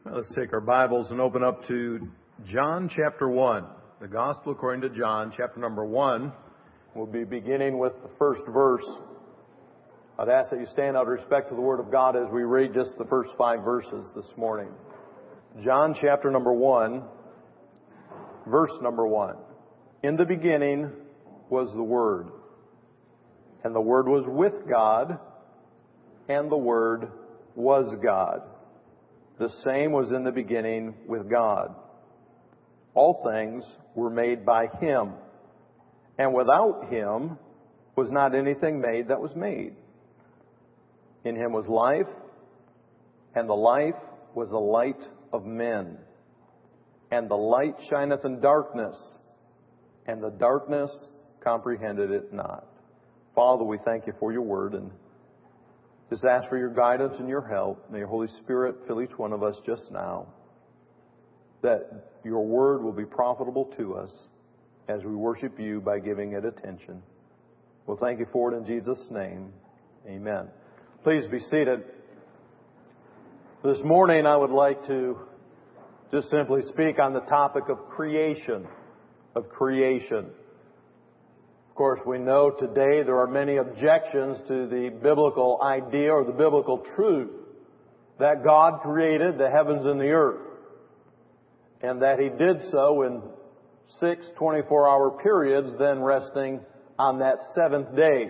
Let's take our Bibles and open up to John chapter 1. The Gospel according to John chapter number 1. We'll be beginning with the first verse. I'd ask that you stand out of respect to the Word of God as we read just the first 5 verses this morning. John chapter number 1, verse number 1. In the beginning was the Word, and the Word was with God, and the Word was God. The same was in the beginning with God. All things were made by Him, and without Him was not anything made that was made. In Him was life, and the life was the light of men. And the light shineth in darkness, and the darkness comprehended it not. Father, we thank You for Your word, and just ask for Your guidance and Your help. May Your Holy Spirit fill each one of us just now, that Your word will be profitable to us as we worship You by giving it attention. We'll thank You for it in Jesus' name. Amen. Please be seated. This morning I would like to just simply speak on the topic of creation. Of creation. Of course, we know today there are many objections to the biblical idea or the biblical truth that God created the heavens and the earth, and that He did so in 6 24-hour periods, then resting on that seventh day.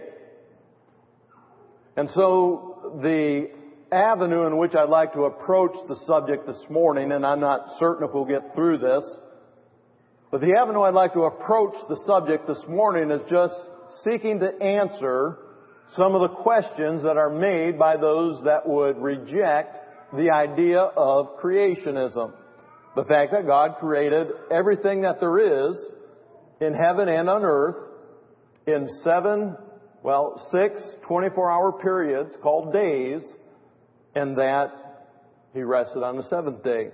And so the avenue in which I'd like to approach the subject this morning, and I'm not certain if we'll get through this, but the avenue I'd like to approach the subject this morning is just seeking to answer some of the questions that are made by those that would reject the idea of creationism. The fact that God created everything that there is in heaven and on earth in 6 24-hour periods called days, and that He rested on the seventh day.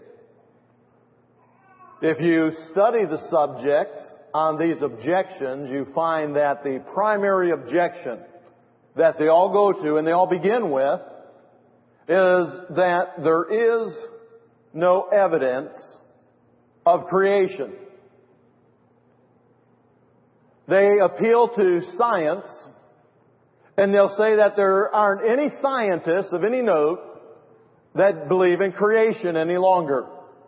If you study the subject on these objections, you find that the primary objection that they all go to and they all begin with is that there is no evidence of creation. They appeal to science, and they'll say that there aren't any scientists of any note that believe in creation any longer.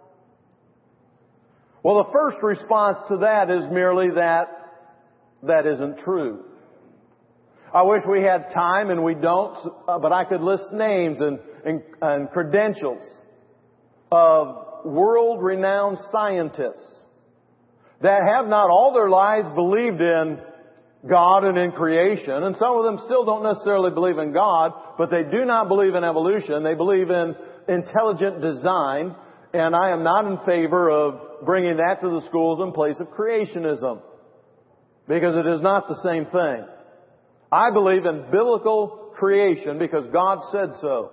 Well, the first response to that is merely that isn't true. I wish we had time, and we don't, but I could list names and credentials of world-renowned scientists that have not all their lives believed in God and in creation, and some of them still don't necessarily believe in God, but they do not believe in evolution. They believe in intelligent design, and I am not in favor of bringing that to the schools in place of creationism, because it is not the same thing. I believe in biblical creation because God said so.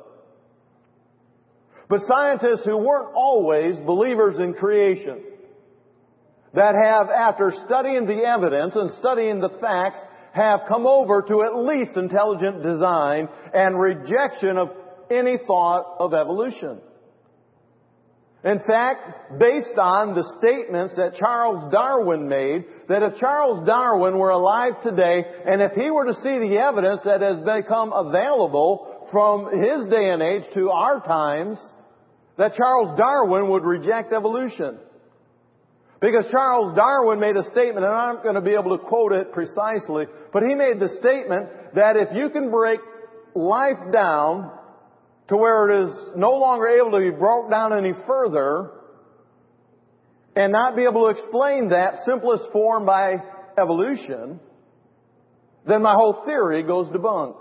But scientists who weren't always believers in creation, that have, after studying the evidence and studying the facts, have come over to at least intelligent design and rejection of any thought of evolution. In fact, based on the statements that Charles Darwin made, that if Charles Darwin were alive today, and if he were to see the evidence that has become available from his day and age to our times, that Charles Darwin would reject evolution. Because Charles Darwin made a statement, and I'm not going to be able to quote it precisely, but he made the statement that if you can break life down to where it is no longer able to be broke down any further, and not be able to explain that simplest form by evolution, then my whole theory goes to bunk.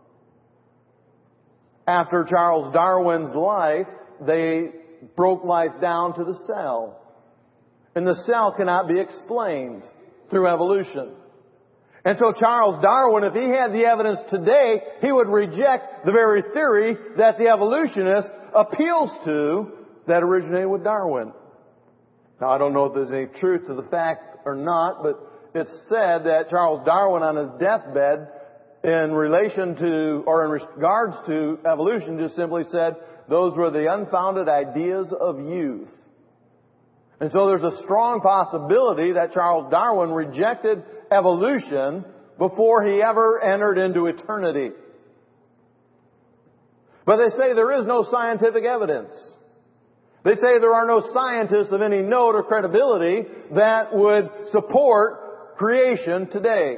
After Charles Darwin's life, they broke life down to the cell. And the cell cannot be explained through evolution. And so Charles Darwin, if he had the evidence today, he would reject the very theory that the evolutionist appeals to that originated with Darwin. Now, I don't know if there's any truth to the fact or not, but it's said that Charles Darwin on his deathbed in relation to, or in regards to evolution, just simply said those were the unfounded ideas of youth. And so there's a strong possibility that Charles Darwin rejected evolution before he ever entered into eternity. But they say there is no scientific evidence. They say there are no scientists of any note or credibility that would support creation today.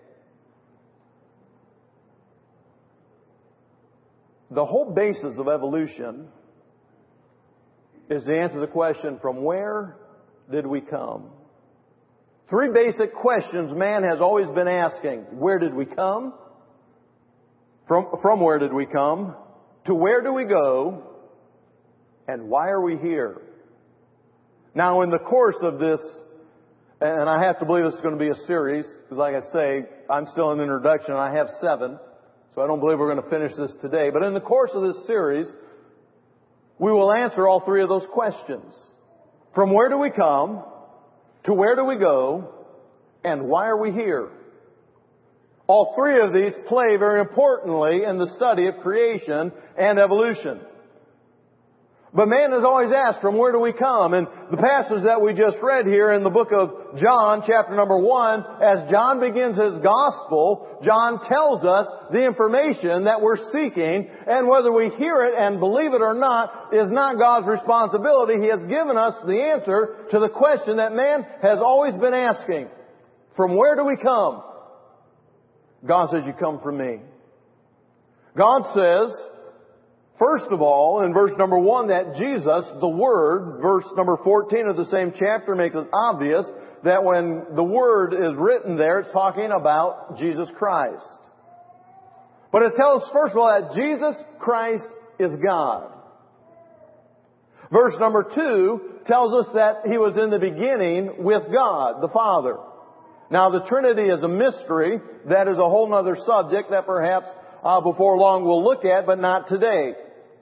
The whole basis of evolution is to answer the question, from where did we come? Three basic questions man has always been asking. Where did we come? From where did we come? To where do we go? And why are we here? Now, in the course of this, and I have to believe this is going to be a series, because like I say, I'm still in the introduction, and I have 7, so I don't believe we're going to finish this today. But in the course of this series, we will answer all three of those questions. From where do we come? To where do we go? And why are we here? All three of these play very importantly in the study of creation and evolution. But man has always asked, from where do we come? And the passage that we just read here in the book of John, chapter number 1, as John begins his gospel, John tells us the information that we're seeking, and whether we hear it and believe it or not is not God's responsibility. He has given us the answer to the question that man has always been asking. From where do we come? God says, you come from me. God says, first of all, in verse number 1, that Jesus, the Word, verse number 14 of the same chapter makes it obvious that when the Word is written there, it's talking about Jesus Christ. But it tells us, first of all, that Jesus Christ is God. Verse number 2 tells us that He was in the beginning with God, the Father. Now, the Trinity is a mystery. That is a whole other subject that perhaps before long we'll look at, but not today.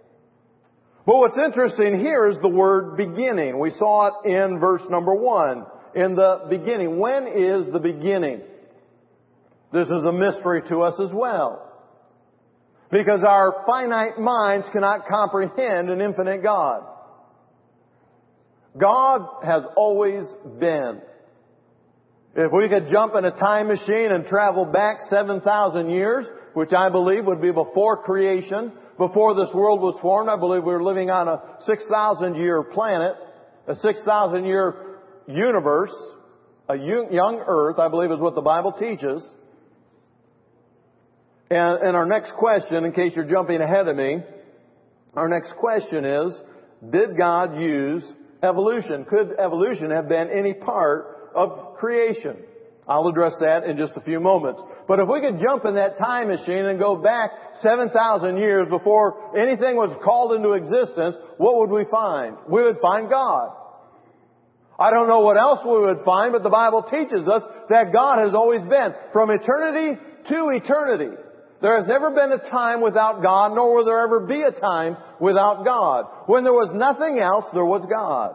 But what's interesting here is the word beginning. We saw it in verse number 1. In the beginning. When is the beginning? This is a mystery to us as well. Because our finite minds cannot comprehend an infinite God. God has always been. If we could jump in a time machine and travel back 7,000 years, which I believe would be before creation, before this world was formed, I believe we were living on a 6,000-year planet, a 6,000-year universe, a young earth, I believe is what the Bible teaches. And our next question, in case you're jumping ahead of me, our next question is, did God use evolution? Could evolution have been any part of creation? I'll address that in just a few moments. But if we could jump in that time machine and go back 7,000 years before anything was called into existence, what would we find? We would find God. I don't know what else we would find, but the Bible teaches us that God has always been. From eternity to eternity. There has never been a time without God, nor will there ever be a time without God. When there was nothing else, there was God.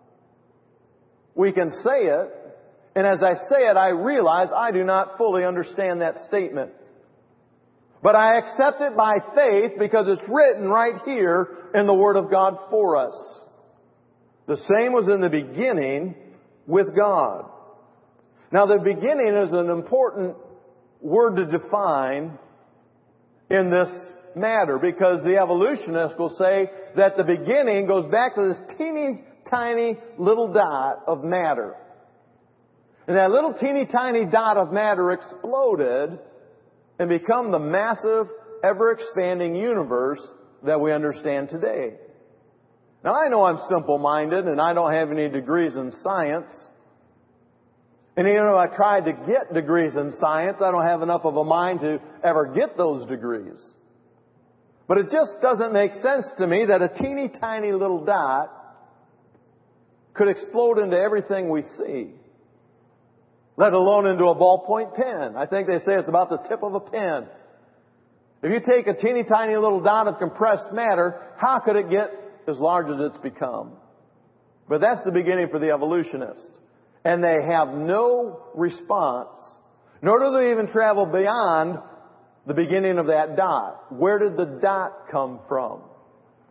We can say it, and as I say it, I realize I do not fully understand that statement. But I accept it by faith because it's written right here in the Word of God for us. The same was in the beginning with God. Now, the beginning is an important word to define in this matter, because the evolutionists will say that the beginning goes back to this teeny tiny little dot of matter. And that little teeny tiny dot of matter exploded and become the massive, ever-expanding universe that we understand today. Now, I know I'm simple-minded and I don't have any degrees in science. And even though I tried to get degrees in science, I don't have enough of a mind to ever get those degrees. But it just doesn't make sense to me that a teeny tiny little dot could explode into everything we see, let alone into a ballpoint pen. I think they say it's about the tip of a pen. If you take a teeny tiny little dot of compressed matter, how could it get as large as it's become? But that's the beginning for the evolutionists. And they have no response, nor do they even travel beyond the beginning of that dot. Where did the dot come from?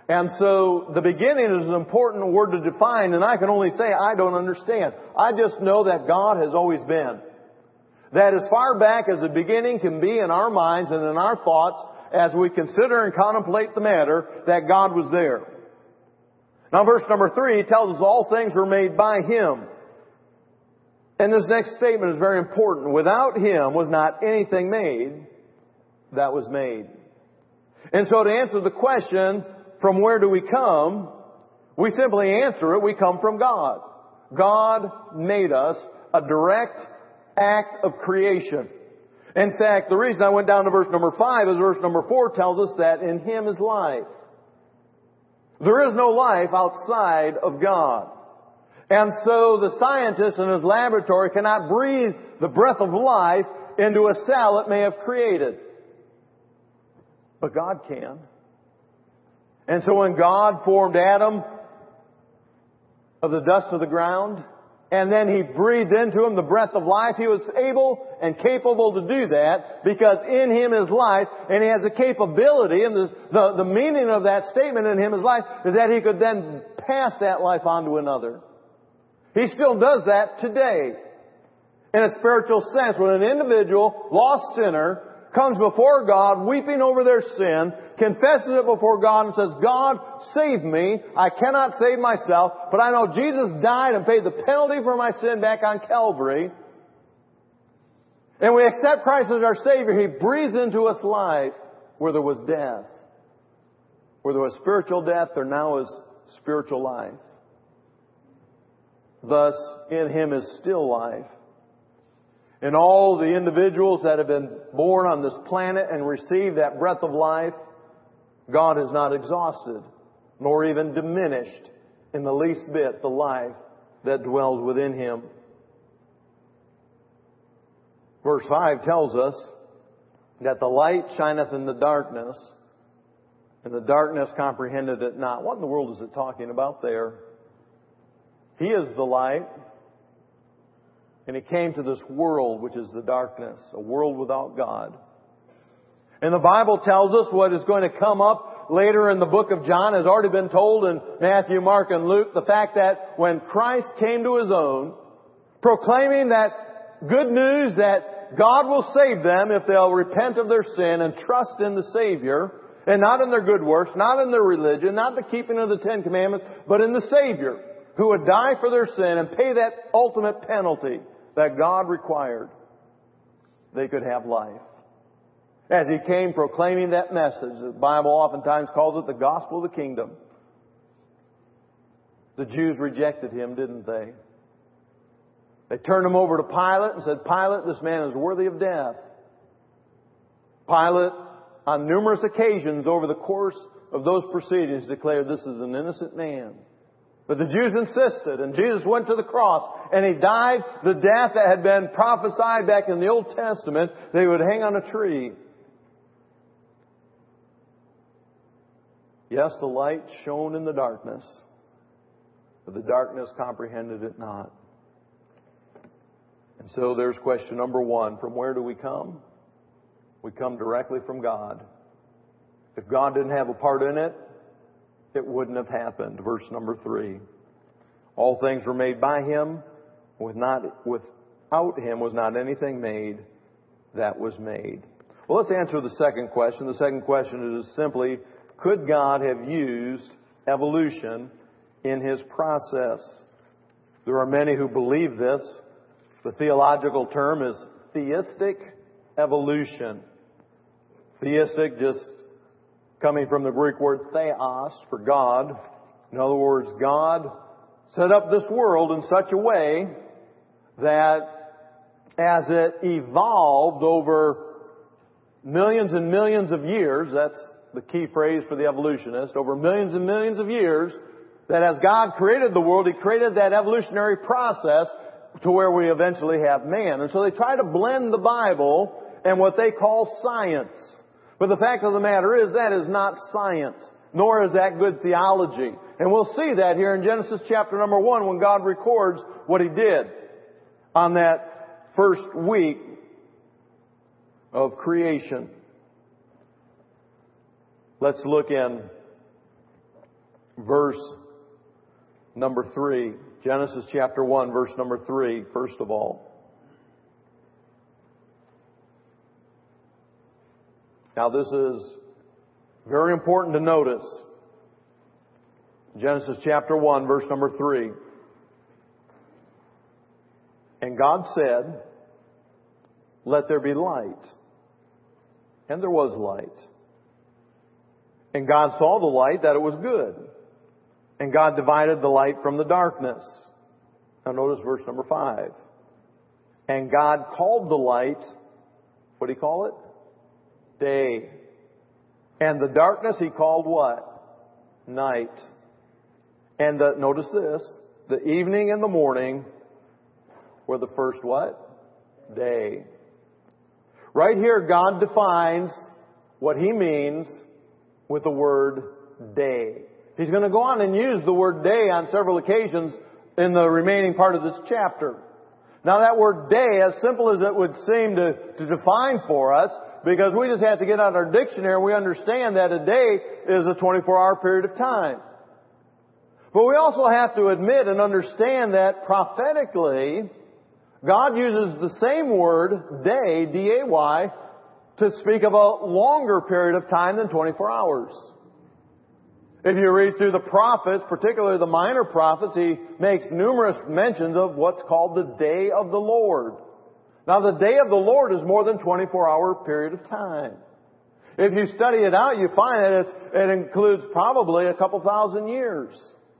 And so the beginning is an important word to define, and I can only say I don't understand. I just know that God has always been. That as far back as the beginning can be in our minds and in our thoughts, as we consider and contemplate the matter, that God was there. Now verse number 3 tells us all things were made by Him. And this next statement is very important. Without Him was not anything made that was made. And so to answer the question, from where do we come? We simply answer it, we come from God. God made us, a direct act of creation. In fact, the reason I went down to verse number 5 is verse number 4 tells us that in Him is life. There is no life outside of God. And so the scientist in his laboratory cannot breathe the breath of life into a cell it may have created. But God can. And so when God formed Adam of the dust of the ground, and then He breathed into him the breath of life, He was able and capable to do that because in Him is life, and He has the capability, and the meaning of that statement, in Him is life, is that He could then pass that life on to another. He still does that today. In a spiritual sense, when an individual, lost sinner, comes before God weeping over their sin, confesses it before God and says, God, save me. I cannot save myself, but I know Jesus died and paid the penalty for my sin back on Calvary. And we accept Christ as our Savior. He breathes into us life where there was death. Where there was spiritual death, there now is spiritual life. Thus, in Him is still life. And all the individuals that have been born on this planet and received that breath of life, God has not exhausted, nor even diminished in the least bit the life that dwells within Him. Verse 5 tells us that the light shineth in the darkness, and the darkness comprehended it not. What in the world is it talking about there? He is the light. And He came to this world, which is the darkness, a world without God. And the Bible tells us what is going to come up later in the book of John has already been told in Matthew, Mark, and Luke. The fact that when Christ came to His own, proclaiming that good news that God will save them if they'll repent of their sin and trust in the Savior, and not in their good works, not in their religion, not the keeping of the Ten Commandments, but in the Savior, who would die for their sin and pay that ultimate penalty that God required, they could have life. As He came proclaiming that message, the Bible oftentimes calls it the gospel of the kingdom. The Jews rejected Him, didn't they? They turned Him over to Pilate and said, Pilate, this man is worthy of death. Pilate, on numerous occasions over the course of those proceedings, declared this is an innocent man. But the Jews insisted, and Jesus went to the cross, and He died the death that had been prophesied back in the Old Testament, that He would hang on a tree. Yes, the light shone in the darkness, but the darkness comprehended it not. And so there's question number 1. From where do we come? We come directly from God. If God didn't have a part in it, it wouldn't have happened. Verse number 3. All things were made by Him. Without Him was not anything made that was made. Well, let's answer the second question. The second question is simply, could God have used evolution in His process? There are many who believe this. The theological term is theistic evolution. Theistic, just coming from the Greek word theos, for God. In other words, God set up this world in such a way that as it evolved over millions and millions of years, that's the key phrase for the evolutionist, over millions and millions of years, that as God created the world, He created that evolutionary process to where we eventually have man. And so they try to blend the Bible and what they call science. But the fact of the matter is that is not science, nor is that good theology. And we'll see that here in Genesis chapter number 1 when God records what He did on that first week of creation. Let's look in verse number 3. Genesis chapter 1, verse number 3, first of all. Now this is very important to notice. Genesis chapter 1, verse number 3. And God said, "Let there be light." And there was light. And God saw the light, that it was good. And God divided the light from the darkness. Now notice verse number 5. And God called the light, what did He call it? Day. And the darkness He called what? Night. And notice this, the evening and the morning were the first what? Day. Right here, God defines what He means with the word day. He's going to go on and use the word day on several occasions in the remaining part of this chapter. Now that word day, as simple as it would seem to define for us, because we just have to get out our dictionary and we understand that a day is a 24-hour period of time. But we also have to admit and understand that prophetically, God uses the same word, day, D-A-Y, to speak of a longer period of time than 24 hours. If you read through the prophets, particularly the minor prophets, He makes numerous mentions of what's called the day of the Lord. Now the day of the Lord is more than 24-hour period of time. If you study it out, you find that it includes probably a couple thousand years.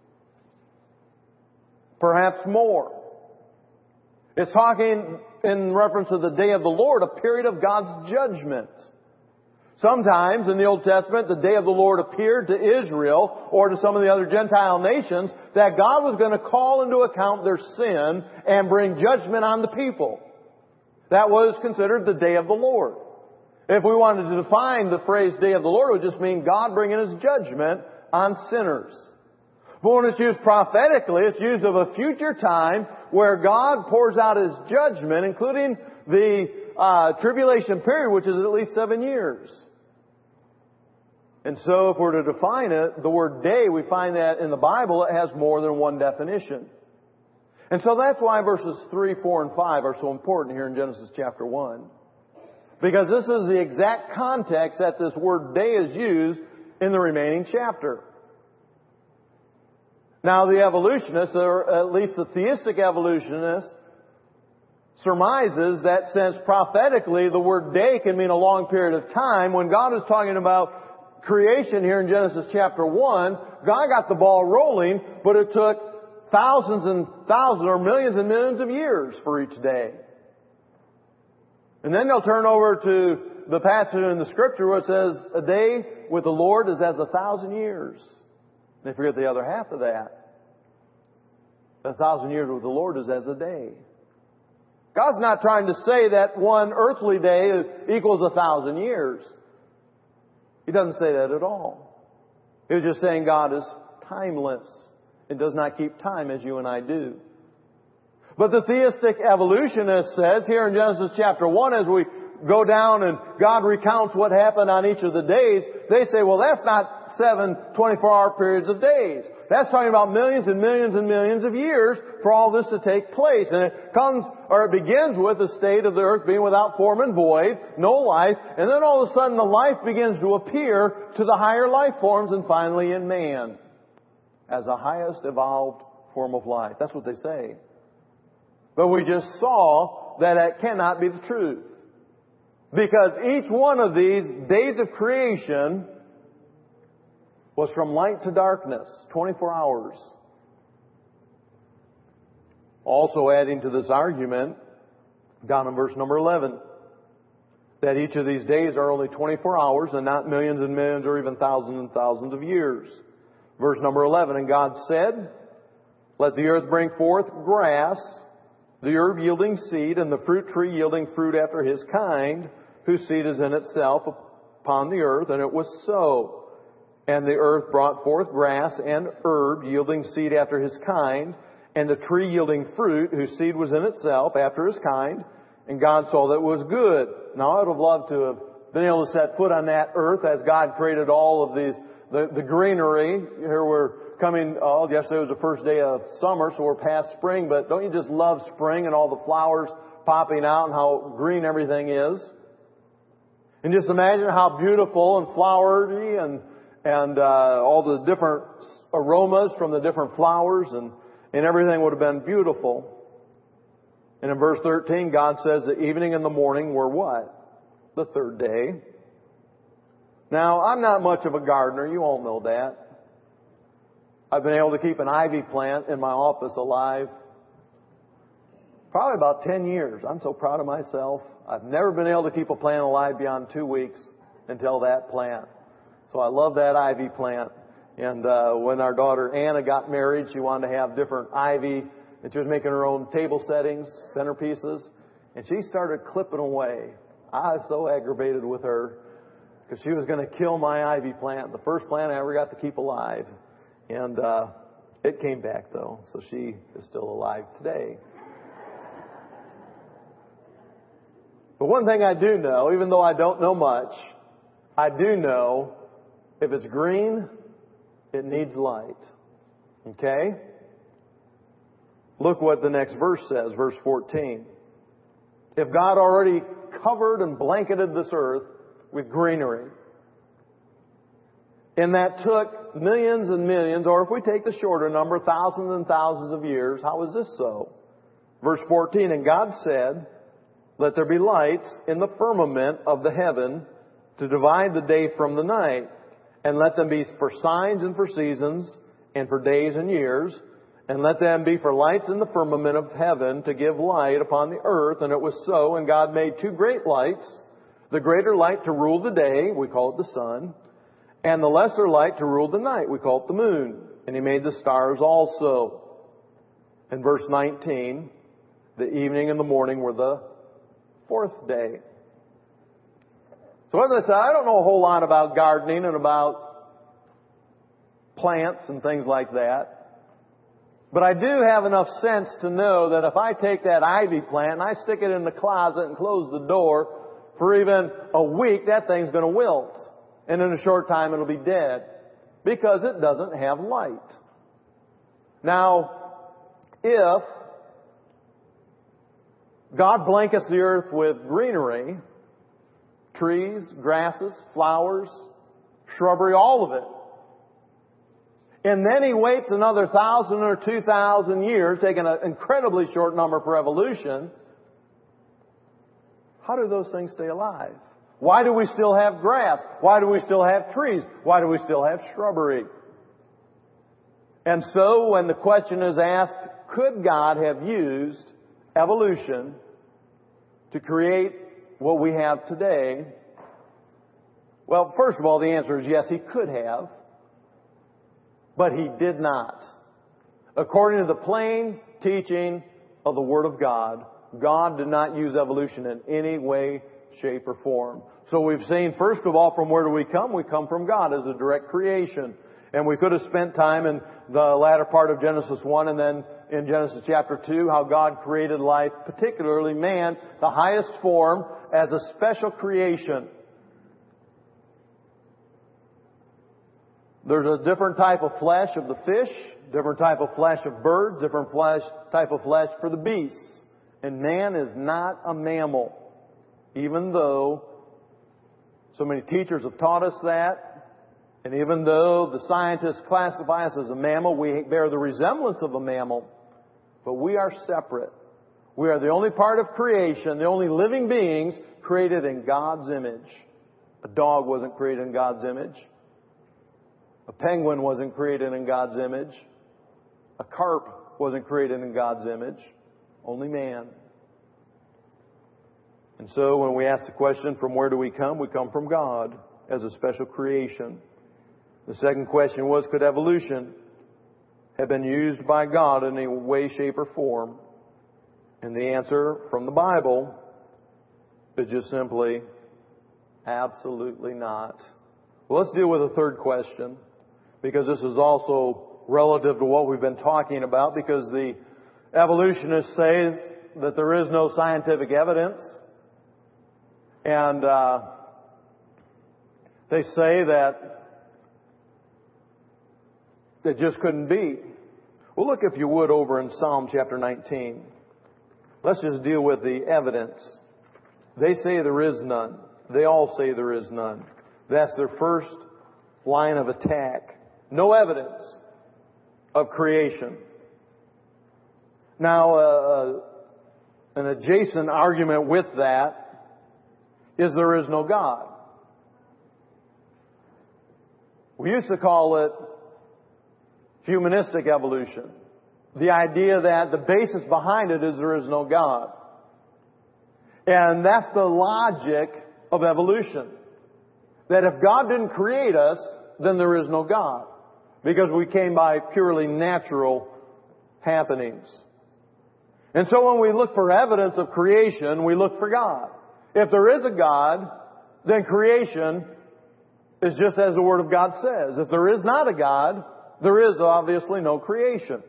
Perhaps more. It's talking in reference to the day of the Lord, a period of God's judgment. Sometimes in the Old Testament, the day of the Lord appeared to Israel or to some of the other Gentile nations that God was going to call into account their sin and bring judgment on the people. That was considered the day of the Lord. If we wanted to define the phrase day of the Lord, it would just mean God bringing His judgment on sinners. But when it's used prophetically, it's used of a future time where God pours out His judgment, including the tribulation period, which is at least 7 years. And so if we're to define it, the word day, we find that in the Bible it has more than one definition. And so that's why verses 3, 4, and 5 are so important here in Genesis chapter 1. Because this is the exact context that this word day is used in the remaining chapter. Now the evolutionists, or at least the theistic evolutionist, surmises that since prophetically the word day can mean a long period of time, when God is talking about creation here in Genesis chapter 1, God got the ball rolling, but it took thousands and thousands or millions and millions of years for each day. And then they'll turn over to the passage in the Scripture where it says, a day with the Lord is as 1,000 years. They forget the other half of that. 1,000 years with the Lord is as a day. God's not trying to say that one earthly day equals 1,000 years. He doesn't say that at all. He's just saying God is timeless. It does not keep time as you and I do. But the theistic evolutionist says here in Genesis chapter 1, as we go down and God recounts what happened on each of the days, they say, well, that's not 7 24-hour periods of days. That's talking about millions and millions and millions of years for all this to take place. And it comes, or it begins with the state of the earth being without form and void, no life, and then all of a sudden the life begins to appear to the higher life forms and finally in man as the highest evolved form of life. That's what they say. But we just saw that it cannot be the truth. Because each one of these days of creation was from light to darkness, 24 hours. Also adding to this argument, down in verse number 11, that each of these days are only 24 hours and not millions and millions or even thousands and thousands of years. Verse number 11, and God said, let the earth bring forth grass, the herb yielding seed, and the fruit tree yielding fruit after his kind, whose seed is in itself upon the earth. And it was so. And the earth brought forth grass and herb yielding seed after his kind, and the tree yielding fruit, whose seed was in itself after his kind. And God saw that it was good. Now I would have loved to have been able to set foot on that earth as God created all of these, the greenery. Here we're yesterday was the first day of summer, so we're past spring, but don't you just love spring and all the flowers popping out and how green everything is? And just imagine how beautiful and flowery and all the different aromas from the different flowers and everything would have been beautiful. And in verse 13, God says the evening and the morning were what? The third day. Now, I'm not much of a gardener. You all know that. I've been able to keep an ivy plant in my office alive probably about 10 years. I'm so proud of myself. I've never been able to keep a plant alive beyond 2 weeks until that plant. So I love that ivy plant. And when our daughter Anna got married, she wanted to have different ivy. And she was making her own table settings, centerpieces. And she started clipping away. I was so aggravated with her because she was going to kill my ivy plant, the first plant I ever got to keep alive. And it came back, though. So she is still alive today. But one thing I do know, even though I don't know much, I do know if it's green, it needs light. Okay? Look what the next verse says, verse 14. If God already covered and blanketed this earth with greenery, and that took millions and millions, or if we take the shorter number, thousands and thousands of years, how is this so? Verse 14, and God said, let there be lights in the firmament of the heaven to divide the day from the night, and let them be for signs and for seasons, and for days and years, and let them be for lights in the firmament of heaven to give light upon the earth. And it was so, and God made 2 great lights, the greater light to rule the day, we call it the sun, and the lesser light to rule the night, we call it the moon. And He made the stars also. In verse 19, the evening and the morning were the 4th day. So as I said, I don't know a whole lot about gardening and about plants and things like that. But I do have enough sense to know that if I take that ivy plant and I stick it in the closet and close the door for even a week, that thing's going to wilt. And in a short time it'll be dead because it doesn't have light. Now, if God blankets the earth with greenery, trees, grasses, flowers, shrubbery, all of it, and then He waits another 1,000 or 2,000 years, taking an incredibly short number for evolution, how do those things stay alive? Why do we still have grass? Why do we still have trees? Why do we still have shrubbery? And so when the question is asked, could God have used evolution to create what we have today? Well, first of all, the answer is yes, He could have. But He did not. According to the plain teaching of the Word of God, God did not use evolution in any way, shape, or form. So we've seen, first of all, from where do we come? We come from God as a direct creation. And we could have spent time in the latter part of Genesis 1 and then in Genesis chapter 2, how God created life, particularly man, the highest form, as a special creation. There's a different type of flesh of the fish, different type of flesh of birds, different type of flesh for the beasts. And man is not a mammal, even though so many teachers have taught us that. And even though the scientists classify us as a mammal, we bear the resemblance of a mammal. But we are separate. We are the only part of creation, the only living beings created in God's image. A dog wasn't created in God's image. A penguin wasn't created in God's image. A carp wasn't created in God's image. Only man. And so when we ask the question, from where do we come? We come from God as a special creation. The second question was, could evolution have been used by God in any way, shape, or form? And the answer from the Bible is just simply, absolutely not. Well, let's deal with a third question, because this is also relative to what we've been talking about, because the evolutionists say that there is no scientific evidence. And they say that It just couldn't be. Well, look, if you would, over in Psalm chapter 19. Let's just deal with the evidence. They say there is none. They all say there is none. That's their first line of attack. No evidence of creation. Now, an adjacent argument with that is there is no God. We used to call it humanistic evolution. The idea that the basis behind it is there is no God. And that's the logic of evolution. That if God didn't create us, then there is no God. Because we came by purely natural happenings. And so when we look for evidence of creation, we look for God. If there is a God, then creation is just as the Word of God says. If there is not a God, there is obviously no creation.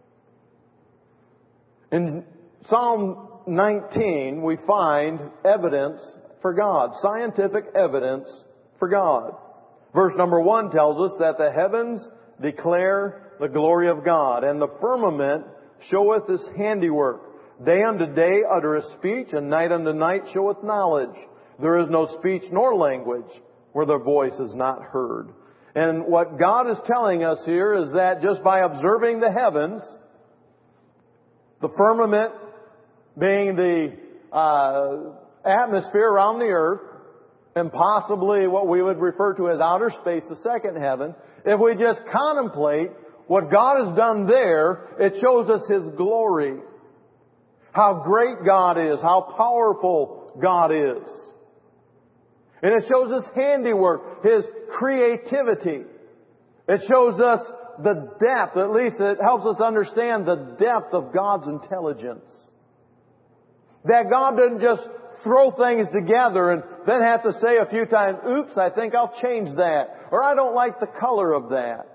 In Psalm 19, we find evidence for God. Scientific evidence for God. Verse number 1 tells us that the heavens declare the glory of God, and the firmament showeth His handiwork. Day unto day uttereth speech, and night unto night showeth knowledge. There is no speech nor language where their voice is not heard. And what God is telling us here is that just by observing the heavens, the firmament being the atmosphere around the earth, and possibly what we would refer to as outer space, the second heaven, if we just contemplate what God has done there, it shows us His glory. How great God is, how powerful God is. And it shows us handiwork, His creativity. It shows us the depth, at least it helps us understand the depth of God's intelligence. That God doesn't just throw things together and then have to say a few times, oops, I think I'll change that. Or I don't like the color of that.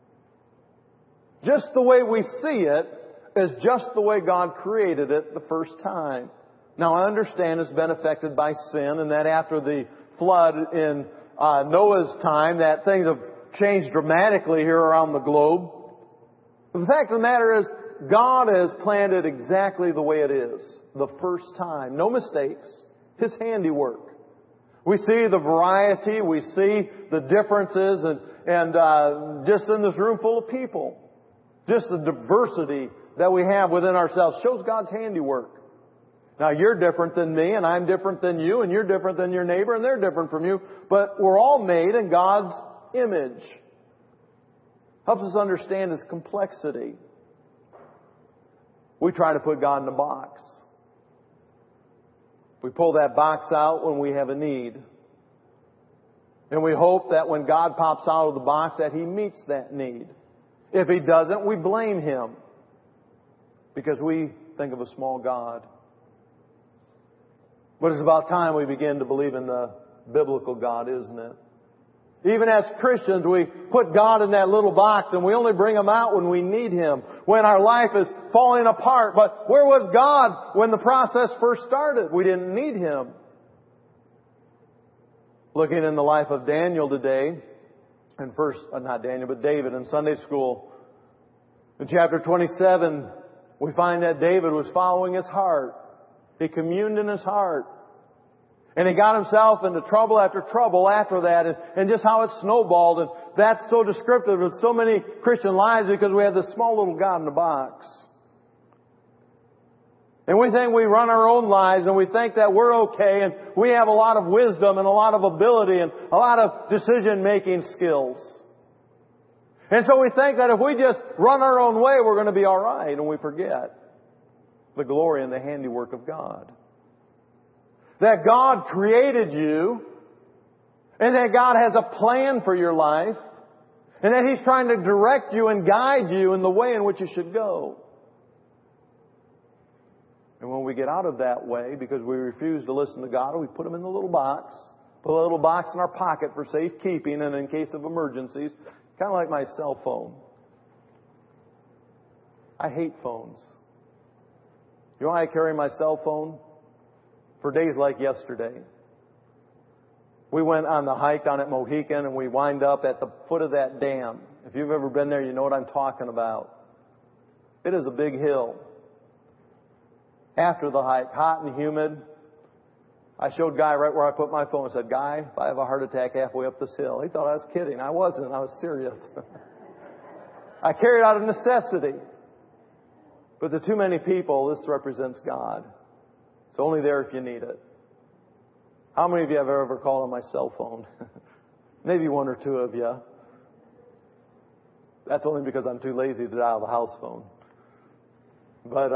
Just the way we see it is just the way God created it the first time. Now I understand it's been affected by sin, and that after the flood in Noah's time that things have changed dramatically here around the globe. But the fact of the matter is, God has planned it exactly the way it is. The first time. No mistakes. His handiwork. We see the variety, we see the differences, and just in this room full of people. Just the diversity that we have within ourselves shows God's handiwork. Now you're different than me, and I'm different than you, and you're different than your neighbor, and they're different from you, but we're all made in God's image. Helps us understand His complexity. We try to put God in a box. We pull that box out when we have a need. And we hope that when God pops out of the box that He meets that need. If He doesn't, we blame Him. Because we think of a small God. But it's about time we begin to believe in the biblical God, isn't it? Even as Christians, we put God in that little box and we only bring Him out when we need Him, when our life is falling apart. But where was God when the process first started? We didn't need Him. Looking in the life of Daniel today, and David in Sunday school, in chapter 27, we find that David was following his heart. He communed in his heart. And he got himself into trouble after trouble after that, and just how it snowballed. And that's so descriptive of so many Christian lives because we have this small little God in the box. And we think we run our own lives and we think that we're okay and we have a lot of wisdom and a lot of ability and a lot of decision-making skills. And so we think that if we just run our own way, we're going to be all right, and we forget the glory and the handiwork of God. That God created you, and that God has a plan for your life, and that He's trying to direct you and guide you in the way in which you should go. And when we get out of that way, because we refuse to listen to God, we put Him in the little box, put a little box in our pocket for safekeeping and in case of emergencies, kind of like my cell phone. I hate phones. You know why I carry my cell phone? For days like yesterday. We went on the hike down at Mohican and we wind up at the foot of that dam. If you've ever been there, you know what I'm talking about. It is a big hill. After the hike, hot and humid, I showed Guy right where I put my phone and said, Guy, if I have a heart attack halfway up this hill. He thought I was kidding. I wasn't. I was serious. I carried out a necessity. But to too many people, this represents God. It's only there if you need it. How many of you have ever called on my cell phone? Maybe one or two of you. That's only because I'm too lazy to dial the house phone. But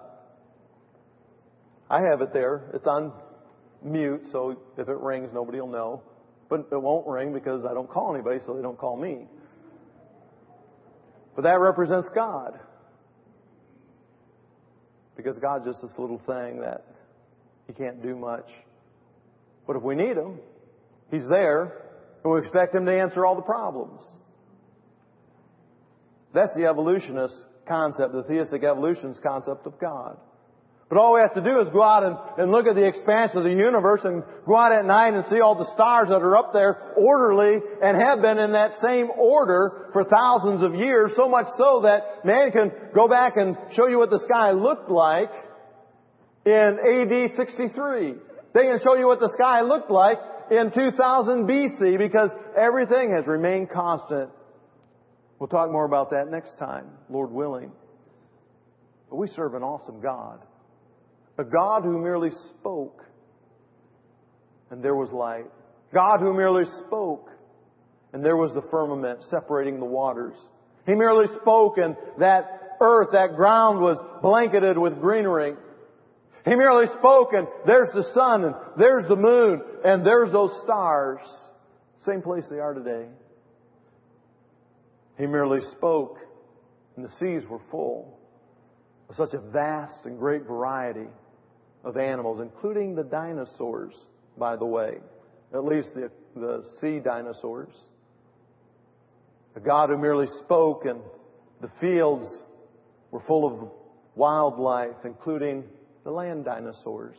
I have it there. It's on mute, so if it rings, nobody will know. But it won't ring because I don't call anybody, so they don't call me. But that represents God. Because God's just this little thing that He can't do much. But if we need Him, He's there, and we expect Him to answer all the problems. That's the evolutionist concept, the theistic evolutionist concept of God. But all we have to do is go out and look at the expanse of the universe and go out at night and see all the stars that are up there orderly and have been in that same order for thousands of years, so much so that man can go back and show you what the sky looked like in AD 63. They can show you what the sky looked like in 2000 BC because everything has remained constant. We'll talk more about that next time, Lord willing. But we serve an awesome God. A God who merely spoke and there was light. God who merely spoke and there was the firmament separating the waters. He merely spoke and that earth, that ground was blanketed with greenery. He merely spoke and there's the sun and there's the moon and there's those stars. Same place they are today. He merely spoke and the seas were full of such a vast and great variety of animals, including the dinosaurs, by the way. At least the sea dinosaurs. A God who merely spoke and the fields were full of wildlife, including the land dinosaurs.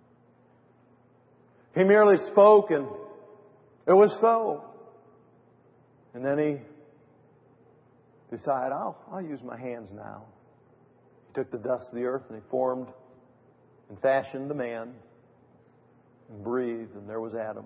He merely spoke and it was so. And then He decided, I'll use my hands now. He took the dust of the earth and He formed and fashioned the man and breathed, and there was Adam.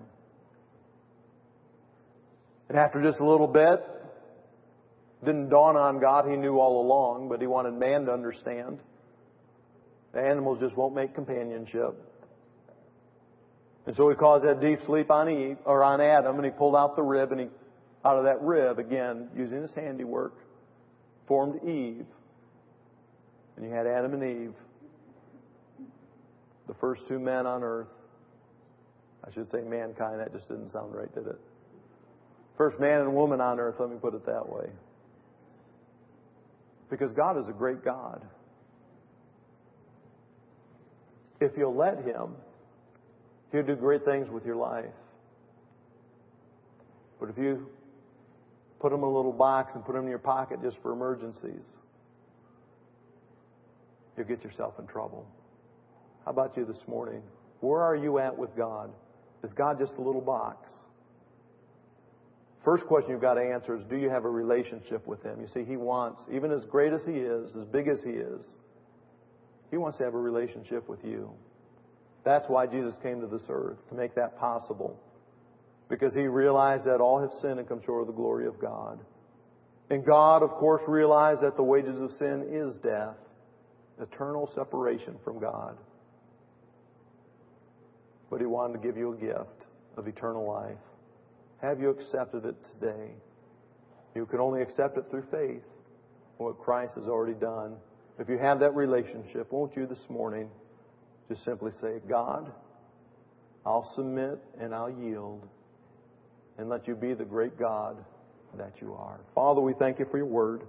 And after just a little bit, it didn't dawn on God, He knew all along, but He wanted man to understand. The animals just won't make companionship. And so He caused that deep sleep on Eve, or on Adam, and He pulled out the rib, and out of that rib, again, using His handiwork, formed Eve. And you had Adam and Eve, the first two men on earth. I should say mankind. That just didn't sound right, did it? First man and woman on earth, let me put it that way. Because God is a great God. If you'll let Him, He'll do great things with your life. But if you put them in a little box and put them in your pocket just for emergencies, you'll get yourself in trouble. How about you this morning? Where are you at with God? Is God just a little box? First question you've got to answer is, do you have a relationship with Him? You see, He wants, even as great as He is, as big as He is, He wants to have a relationship with you. That's why Jesus came to this earth, to make that possible. Because He realized that all have sinned and come short of the glory of God. And God, of course, realized that the wages of sin is death, eternal separation from God. But He wanted to give you a gift of eternal life. Have you accepted it today? You can only accept it through faith, what Christ has already done. If you have that relationship, won't you this morning just simply say, God, I'll submit and I'll yield and let You be the great God that You are. Father, we thank You for Your Word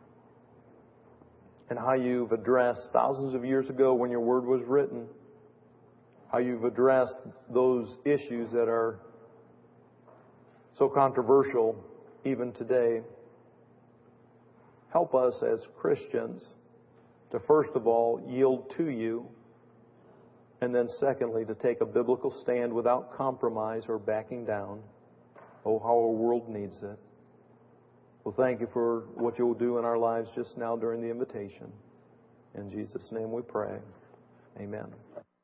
and how You've addressed thousands of years ago when Your Word was written, how You've addressed those issues that are so controversial even today. Help us as Christians to first of all yield to You And then secondly, to take a biblical stand without compromise or backing down. Oh, how our world needs it. Well, thank you for what you'll do in our lives just now during the invitation. In Jesus' name we pray. Amen.